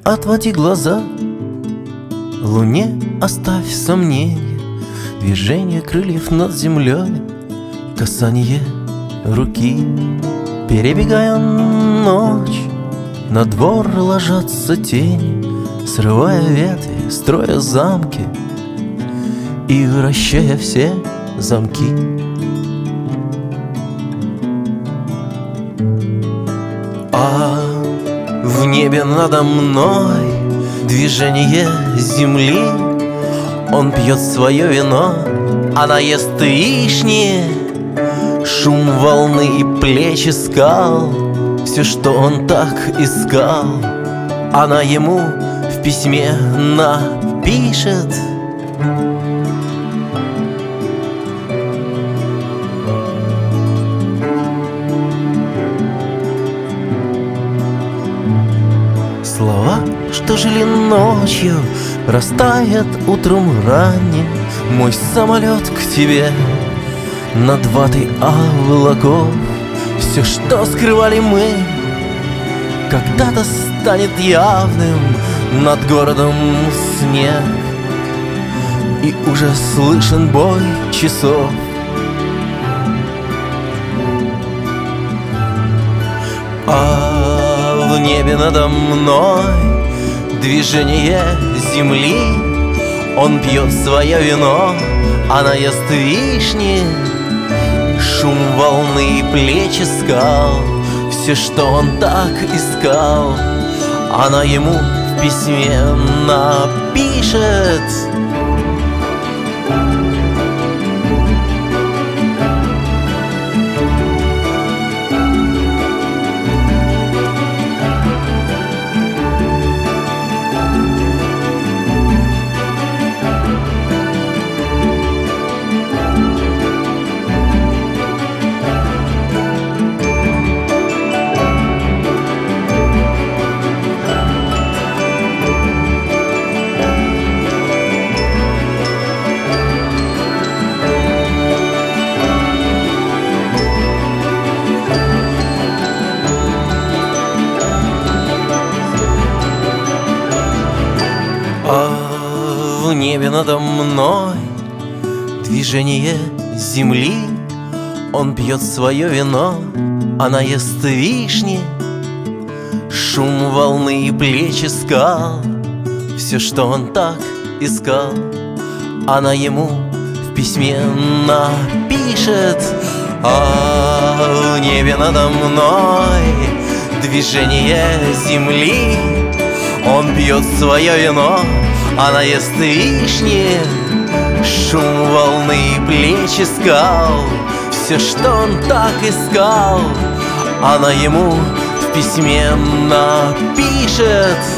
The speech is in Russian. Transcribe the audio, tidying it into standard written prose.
отводи глаза, луне оставь сомнения, движение крыльев над землей, касание руки. Перебегая ночь, на двор ложатся тени, срывая ветви, строя замки и вращая все замки. А в небе надо мной движение земли. Он пьет свое вино, она ест вишни. Шум волны и плечи скал, все, что он так искал, она ему в письме напишет. Слова, что жили ночью, растает утром ранним. Мой самолет к тебе над ватой облаков. Все, что скрывали мы, когда-то станет явным. Над городом снег, и уже слышен бой часов. А в небе надо мной движение земли. Он пьет свое вино, она ест вишни. Шум волны и плечи скал, все, что он так искал, она ему в письме напишет. А в небе надо мной движение земли. Он пьет свое вино, она ест вишни. Шум волны и плечи скал, все, что он так искал, она ему в письме напишет. А в небе надо мной движение земли. Он пьет свое вино, она ест вишни. Шум волны и плечи скал, все, что он так искал, она ему в письме напишет.